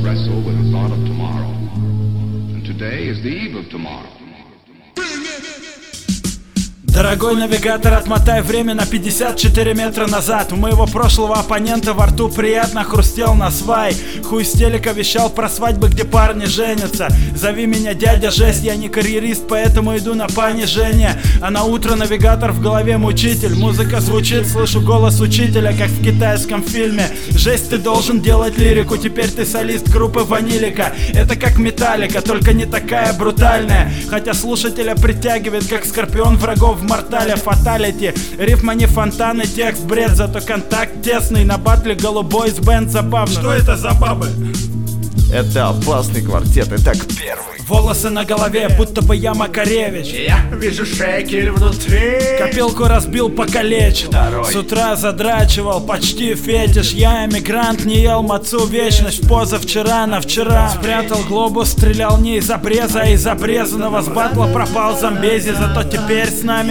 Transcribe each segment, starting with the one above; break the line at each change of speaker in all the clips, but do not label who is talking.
wrestle with the thought of tomorrow. And today is the eve of tomorrow.
Дорогой навигатор, отмотай время на 54 метра назад. У моего прошлого оппонента во рту приятно хрустел на свай. Хуй с телека вещал про свадьбы, где парни женятся. Зови меня дядя жесть, я не карьерист, поэтому иду на понижение. А на утро навигатор, в голове мучитель. Музыка звучит, слышу голос учителя, как в китайском фильме. Жесть, ты должен делать лирику, теперь ты солист группы Ванилика. Это как Металлика, только не такая брутальная. Хотя слушателя притягивает, как скорпион врагов в Мортале фаталити. Рифма не фонтаны, текст бред, зато контакт тесный. На батле голубой с бенд забавно. Что это за бабы?
Это опасный квартет, и так первый.
Волосы на голове, будто бы я Макаревич.
Я вижу шекель внутри.
Копилку разбил, покалечил. С утра задрачивал, почти фетиш. Я эмигрант, не ел мацу вечность. Позавчера на вчера спрятал глобус, стрелял не из обреза, а из обрезанного. С батла пропал Замбези, зато теперь с нами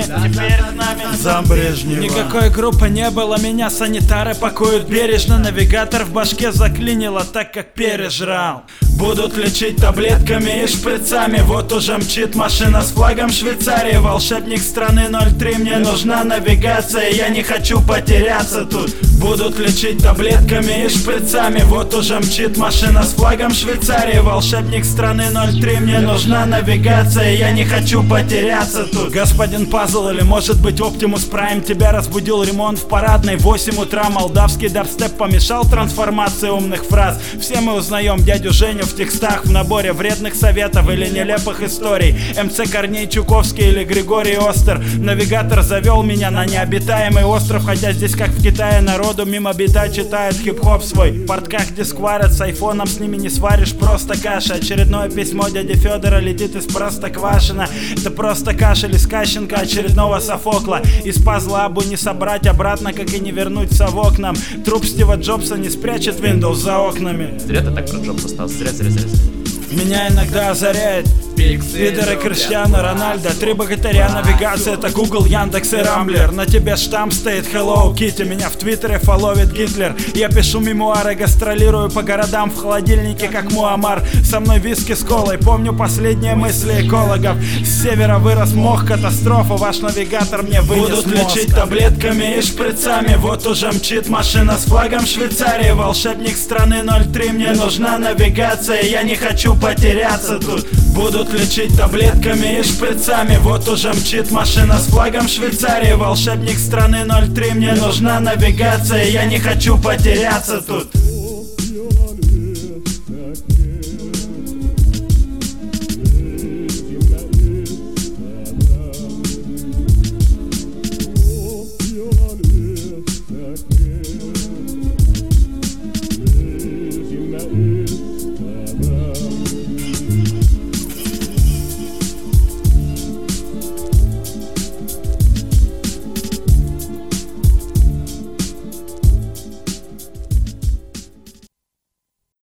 Замбрежнева. Никакой группы не было, меня санитары пакуют бережно. Навигатор в башке заклинило, так как пережрал. Будут лечить таблетками и шприцами. Вот уже мчит машина с флагом Швейцарии. Волшебник страны 03, мне нужна навигация. Я не хочу потеряться тут. Будут лечить таблетками и шприцами. Вот уже мчит машина с флагом Швейцарии. Волшебник страны 03, мне нужна навигация. Я не хочу потеряться тут. Господин Пазл или может быть Оптимус Прайм. Тебя разбудил ремонт в парадной. 8 утра молдавский дабстеп помешал трансформации умных фраз. Все мы узнаем дядю Женю в текстах, в наборе вредных советов или нелепых историй. МЦ Корней Чуковский или Григорий Остер. Навигатор завел меня на необитаемый остров, хотя здесь, как в Китае, народу мимо бита читает хип-хоп свой. В портках дискварят, с айфоном с ними не сваришь, просто каша. Очередное письмо дяди Федора летит из Простоквашино. Это просто кашель из Кащенко, очередного Софокла. Из пазла Абу не собрать обратно, как и не вернуть совок нам. Труп Стива Джобса не спрячет Windows за окнами.
Зря ты так про Джобса стал, зря.
Меня иногда озаряет Питер и Криштиану Рональдо. 3 богатыря, навигация, это Google, Яндекс и Рамблер. На тебе штамп стоит Hello Kitty. Меня в Твиттере фоловит Гитлер. Я пишу мемуары, гастролирую по городам в холодильнике, как Муаммар. Со мной виски с колой, помню последние мысли экологов. С севера вырос мох, катастрофа. Ваш навигатор мне вынес мозг. Будут лечить таблетками и шприцами. Вот уже мчит машина с флагом Швейцарии. Волшебник страны 03, мне нужна навигация. Я не хочу потеряться тут. Будут лечить таблетками и шприцами. Вот уже мчит машина с флагом Швейцарии. Волшебник страны 03, мне нужна навигация. Я не хочу потеряться тут.